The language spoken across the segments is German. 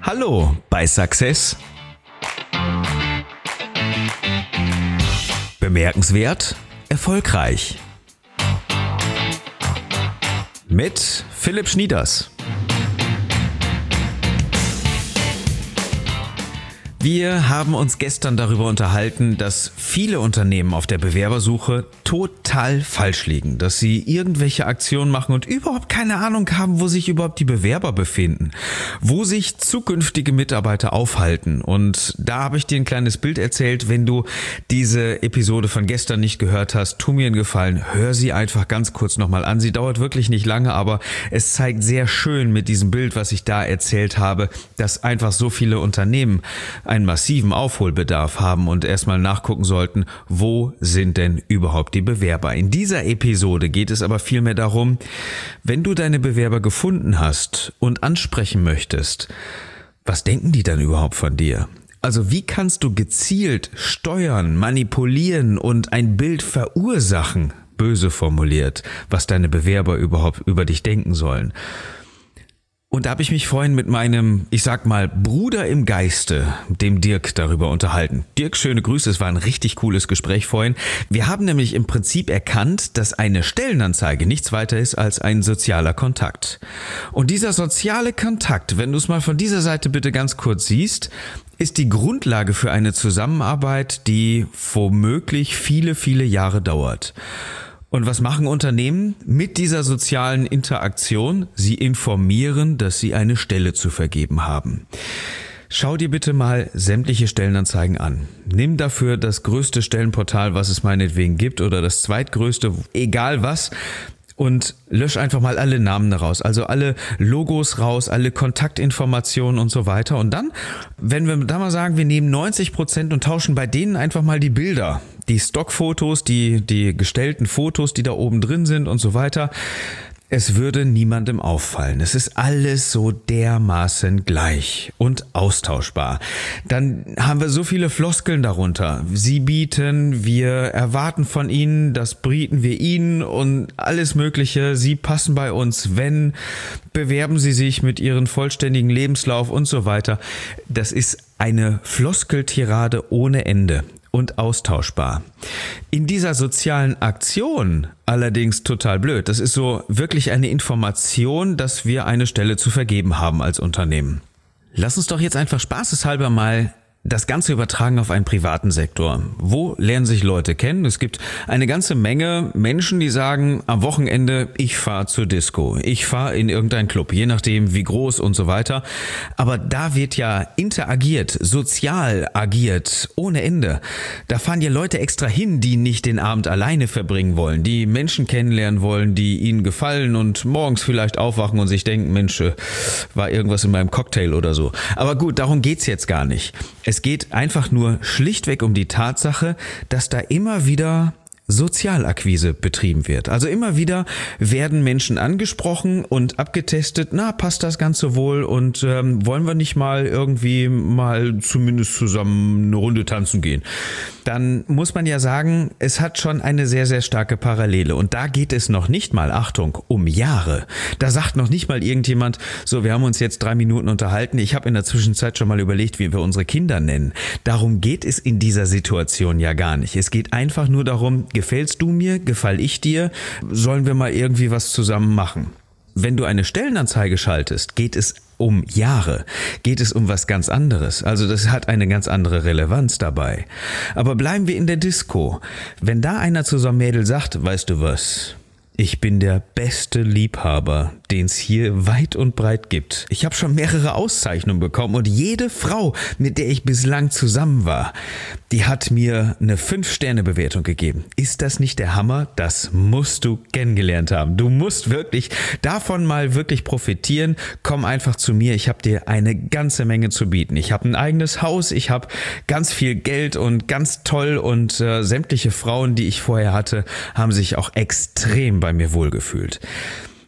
Hallo bei Success. Bemerkenswert, erfolgreich. Mit Philipp Schnieders. Wir haben uns gestern darüber unterhalten, dass viele Unternehmen auf der Bewerbersuche total falsch liegen, dass sie irgendwelche Aktionen machen und überhaupt keine Ahnung haben, wo sich überhaupt die Bewerber befinden, wo sich zukünftige Mitarbeiter aufhalten. Und da habe ich dir ein kleines Bild erzählt. Wenn du diese Episode von gestern nicht gehört hast, tu mir einen Gefallen, hör sie einfach ganz kurz nochmal an. Sie dauert wirklich nicht lange, aber es zeigt sehr schön mit diesem Bild, was ich da erzählt habe, dass einfach so viele Unternehmen einen massiven Aufholbedarf haben und erstmal nachgucken sollten, wo sind denn überhaupt die Bewerber. In dieser Episode geht es aber vielmehr darum, wenn du deine Bewerber gefunden hast und ansprechen möchtest, was denken die dann überhaupt von dir? Also wie kannst du gezielt steuern, manipulieren und ein Bild verursachen, böse formuliert, was deine Bewerber überhaupt über dich denken sollen? Und da habe ich mich vorhin mit meinem, ich sag mal, Bruder im Geiste, dem Dirk, darüber unterhalten. Dirk, schöne Grüße, es war ein richtig cooles Gespräch vorhin. Wir haben nämlich im Prinzip erkannt, dass eine Stellenanzeige nichts weiter ist als ein sozialer Kontakt. Und dieser soziale Kontakt, wenn du es mal von dieser Seite bitte ganz kurz siehst, ist die Grundlage für eine Zusammenarbeit, die womöglich viele, viele Jahre dauert. Und was machen Unternehmen mit dieser sozialen Interaktion? Sie informieren, dass sie eine Stelle zu vergeben haben. Schau dir bitte mal sämtliche Stellenanzeigen an. Nimm dafür das größte Stellenportal, was es meinetwegen gibt, oder das zweitgrößte, egal was, und lösch einfach mal alle Namen raus, also alle Logos raus, alle Kontaktinformationen und so weiter. Und dann, wenn wir da mal sagen, wir nehmen 90% und tauschen bei denen einfach mal die Bilder, die Stockfotos, die gestellten Fotos, die da oben drin sind und so weiter. Es würde niemandem auffallen. Es ist alles so dermaßen gleich und austauschbar. Dann haben wir so viele Floskeln darunter. Sie bieten, wir erwarten von Ihnen, das bieten wir Ihnen und alles Mögliche. Sie passen bei uns, wenn, bewerben Sie sich mit Ihrem vollständigen Lebenslauf und so weiter. Das ist eine Floskeltirade ohne Ende. Und austauschbar. In dieser sozialen Aktion allerdings total blöd. Das ist so wirklich eine Information, dass wir eine Stelle zu vergeben haben als Unternehmen. Lass uns doch jetzt einfach spaßeshalber mal das Ganze übertragen auf einen privaten Sektor. Wo lernen sich Leute kennen? Es gibt eine ganze Menge Menschen, die sagen, am Wochenende, ich fahre zur Disco, ich fahre in irgendeinen Club, je nachdem wie groß und so weiter. Aber da wird ja interagiert, sozial agiert, ohne Ende. Da fahren ja Leute extra hin, die nicht den Abend alleine verbringen wollen, die Menschen kennenlernen wollen, die ihnen gefallen und morgens vielleicht aufwachen und sich denken, Mensch, war irgendwas in meinem Cocktail oder so. Aber gut, darum geht's jetzt gar nicht. Es geht einfach nur schlichtweg um die Tatsache, dass da immer wieder Sozialakquise betrieben wird. Also immer wieder werden Menschen angesprochen und abgetestet, na, passt das Ganze wohl und wollen wir nicht mal irgendwie mal zumindest zusammen eine Runde tanzen gehen. Dann muss man ja sagen, es hat schon eine sehr, sehr starke Parallele. Und da geht es noch nicht mal, Achtung, um Jahre. Da sagt noch nicht mal irgendjemand, so, wir haben uns jetzt 3 Minuten unterhalten. Ich habe in der Zwischenzeit schon mal überlegt, wie wir unsere Kinder nennen. Darum geht es in dieser Situation ja gar nicht. Es geht einfach nur darum, gefällst du mir, gefall ich dir, sollen wir mal irgendwie was zusammen machen. Wenn du eine Stellenanzeige schaltest, geht es um Jahre, geht es um was ganz anderes. Also das hat eine ganz andere Relevanz dabei. Aber bleiben wir in der Disco. Wenn da einer zu so einem Mädel sagt, weißt du was, ich bin der beste Liebhaber, den es hier weit und breit gibt. Ich habe schon mehrere Auszeichnungen bekommen und jede Frau, mit der ich bislang zusammen war, die hat mir eine 5-Sterne-Bewertung gegeben. Ist das nicht der Hammer? Das musst du kennengelernt haben. Du musst wirklich davon mal wirklich profitieren. Komm einfach zu mir. Ich habe dir eine ganze Menge zu bieten. Ich habe ein eigenes Haus. Ich habe ganz viel Geld und ganz toll und sämtliche Frauen, die ich vorher hatte, haben sich auch extrem bei mir wohlgefühlt.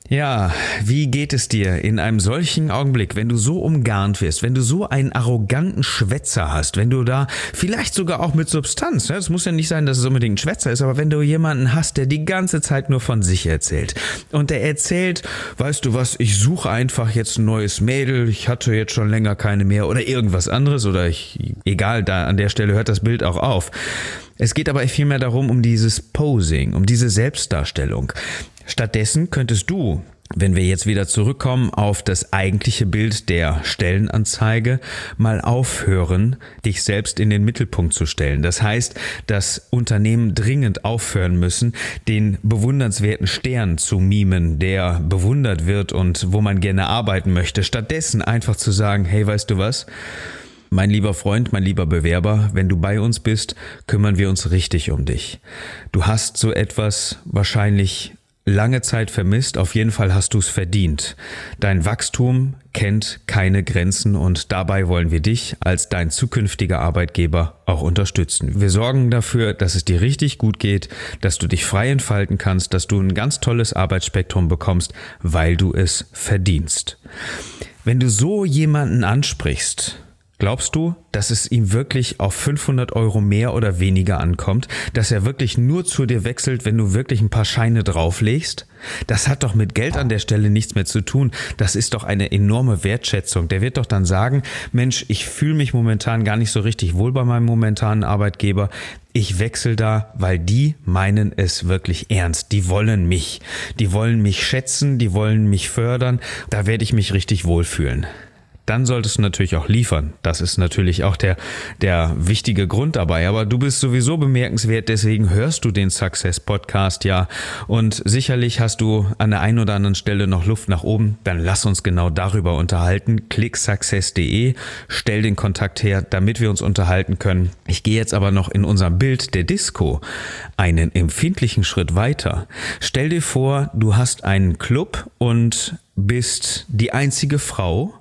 Ja, wie geht es dir in einem solchen Augenblick, wenn du so umgarnt wirst, wenn du so einen arroganten Schwätzer hast, wenn du da vielleicht sogar auch mit Substanz, es muss ja nicht sein, dass es unbedingt ein Schwätzer ist, aber wenn du jemanden hast, der die ganze Zeit nur von sich erzählt und der erzählt, weißt du was, ich suche einfach jetzt ein neues Mädel, ich hatte jetzt schon länger keine mehr oder irgendwas anderes egal, da an der Stelle hört das Bild auch auf. Es geht aber vielmehr darum, um dieses Posing, um diese Selbstdarstellung. Stattdessen könntest du, wenn wir jetzt wieder zurückkommen auf das eigentliche Bild der Stellenanzeige, mal aufhören, dich selbst in den Mittelpunkt zu stellen. Das heißt, dass Unternehmen dringend aufhören müssen, den bewundernswerten Stern zu mimen, der bewundert wird und wo man gerne arbeiten möchte. Stattdessen einfach zu sagen, hey, weißt du was? Mein lieber Freund, mein lieber Bewerber, wenn du bei uns bist, kümmern wir uns richtig um dich. Du hast so etwas wahrscheinlich lange Zeit vermisst, auf jeden Fall hast du es verdient. Dein Wachstum kennt keine Grenzen und dabei wollen wir dich als dein zukünftiger Arbeitgeber auch unterstützen. Wir sorgen dafür, dass es dir richtig gut geht, dass du dich frei entfalten kannst, dass du ein ganz tolles Arbeitsspektrum bekommst, weil du es verdienst. Wenn du so jemanden ansprichst, glaubst du, dass es ihm wirklich auf 500 € mehr oder weniger ankommt? Dass er wirklich nur zu dir wechselt, wenn du wirklich ein paar Scheine drauflegst? Das hat doch mit Geld an der Stelle nichts mehr zu tun. Das ist doch eine enorme Wertschätzung. Der wird doch dann sagen, Mensch, ich fühle mich momentan gar nicht so richtig wohl bei meinem momentanen Arbeitgeber. Ich wechsle da, weil die meinen es wirklich ernst. Die wollen mich. Die wollen mich schätzen, die wollen mich fördern. Da werde ich mich richtig wohlfühlen. Dann solltest du natürlich auch liefern. Das ist natürlich auch der wichtige Grund dabei. Aber du bist sowieso bemerkenswert, deswegen hörst du den Success Podcast ja. Und sicherlich hast du an der einen oder anderen Stelle noch Luft nach oben. Dann lass uns genau darüber unterhalten. Klick success.de, stell den Kontakt her, damit wir uns unterhalten können. Ich gehe jetzt aber noch in unserem Bild der Disco einen empfindlichen Schritt weiter. Stell dir vor, du hast einen Club und bist die einzige Frau.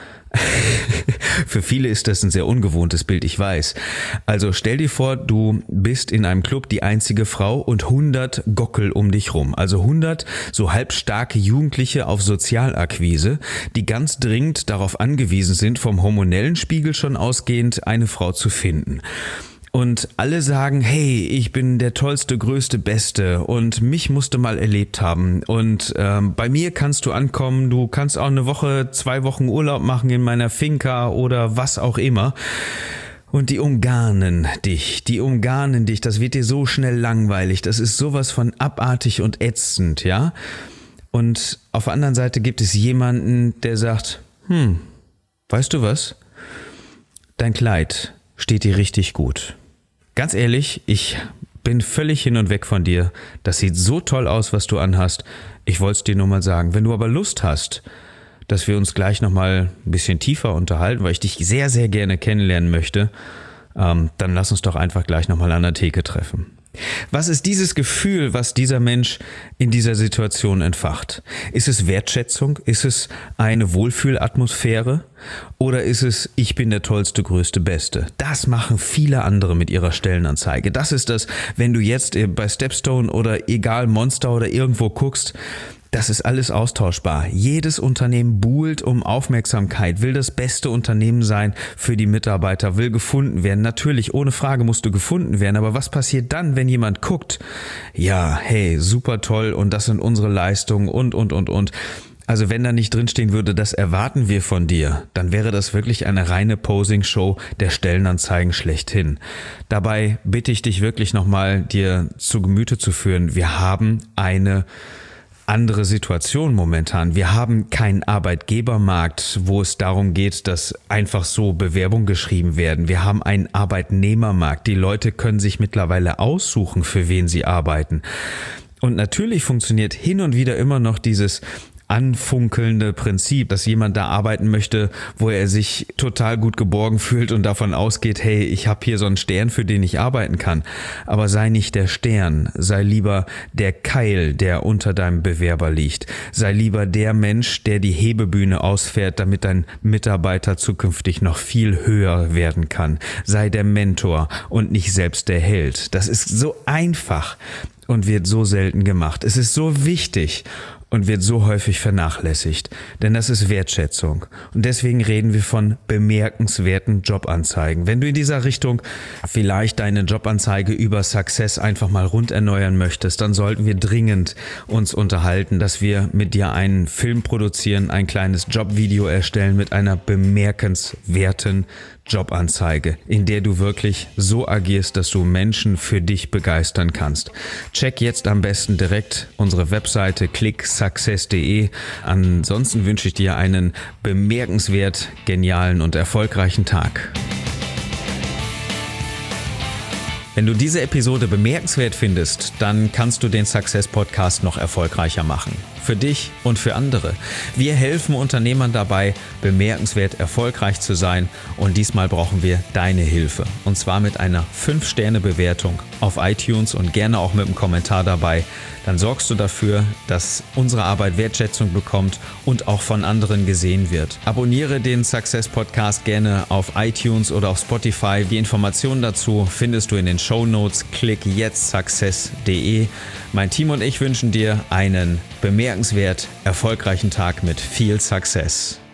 Für viele ist das ein sehr ungewohntes Bild, ich weiß. Also stell dir vor, du bist in einem Club die einzige Frau und 100 Gockel um dich rum. Also 100 so halbstarke Jugendliche auf Sozialakquise, die ganz dringend darauf angewiesen sind, vom hormonellen Spiegel schon ausgehend eine Frau zu finden. Und alle sagen, hey, ich bin der tollste, größte, beste und mich musst du mal erlebt haben. Und bei mir kannst du ankommen, du kannst auch eine Woche, 2 Wochen Urlaub machen in meiner Finca oder was auch immer. Und die umgarnen dich, das wird dir so schnell langweilig, das ist sowas von abartig und ätzend, ja. Und auf der anderen Seite gibt es jemanden, der sagt, weißt du was, dein Kleid steht dir richtig gut. Ganz ehrlich, ich bin völlig hin und weg von dir. Das sieht so toll aus, was du anhast. Ich wollte es dir nur mal sagen. Wenn du aber Lust hast, dass wir uns gleich nochmal ein bisschen tiefer unterhalten, weil ich dich sehr, sehr gerne kennenlernen möchte, dann lass uns doch einfach gleich nochmal an der Theke treffen. Was ist dieses Gefühl, was dieser Mensch in dieser Situation entfacht? Ist es Wertschätzung? Ist es eine Wohlfühlatmosphäre? Oder ist es, ich bin der tollste, größte, beste? Das machen viele andere mit ihrer Stellenanzeige. Das ist das, wenn du jetzt bei Stepstone oder egal Monster oder irgendwo guckst, das ist alles austauschbar. Jedes Unternehmen buhlt um Aufmerksamkeit, will das beste Unternehmen sein für die Mitarbeiter, will gefunden werden. Natürlich, ohne Frage musst du gefunden werden. Aber was passiert dann, wenn jemand guckt? Ja, hey, super toll und das sind unsere Leistungen und. Also wenn da nicht drinstehen würde, das erwarten wir von dir, dann wäre das wirklich eine reine Posing-Show der Stellenanzeigen schlechthin. Dabei bitte ich dich wirklich nochmal, dir zu Gemüte zu führen. Wir haben eine andere Situation momentan. Wir haben keinen Arbeitgebermarkt, wo es darum geht, dass einfach so Bewerbungen geschrieben werden. Wir haben einen Arbeitnehmermarkt. Die Leute können sich mittlerweile aussuchen, für wen sie arbeiten. Und natürlich funktioniert hin und wieder immer noch dieses anfunkelnde Prinzip, dass jemand da arbeiten möchte, wo er sich total gut geborgen fühlt und davon ausgeht, hey, ich habe hier so einen Stern, für den ich arbeiten kann. Aber sei nicht der Stern, sei lieber der Keil, der unter deinem Bewerber liegt. Sei lieber der Mensch, der die Hebebühne ausfährt, damit dein Mitarbeiter zukünftig noch viel höher werden kann. Sei der Mentor und nicht selbst der Held. Das ist so einfach und wird so selten gemacht. Es ist so wichtig. und wird so häufig vernachlässigt, denn das ist Wertschätzung. Und deswegen reden wir von bemerkenswerten Jobanzeigen. Wenn du in dieser Richtung vielleicht deine Jobanzeige über Success einfach mal rund erneuern möchtest, dann sollten wir dringend uns unterhalten, dass wir mit dir einen Film produzieren, ein kleines Jobvideo erstellen mit einer bemerkenswerten Jobanzeige, in der du wirklich so agierst, dass du Menschen für dich begeistern kannst. Check jetzt am besten direkt unsere Webseite clicksuccess.de. Ansonsten wünsche ich dir einen bemerkenswert genialen und erfolgreichen Tag. Wenn du diese Episode bemerkenswert findest, dann kannst du den Success Podcast noch erfolgreicher machen. Für dich und für andere. Wir helfen Unternehmern dabei, bemerkenswert erfolgreich zu sein, und diesmal brauchen wir deine Hilfe. Und zwar mit einer 5-Sterne-Bewertung auf iTunes und gerne auch mit einem Kommentar dabei. Dann sorgst du dafür, dass unsere Arbeit Wertschätzung bekommt und auch von anderen gesehen wird. Abonniere den Success Podcast gerne auf iTunes oder auf Spotify. Die Informationen dazu findest du in den Shownotes. Klick jetzt success.de. Mein Team und ich wünschen dir einen bemerkenswert erfolgreichen Tag mit viel Success.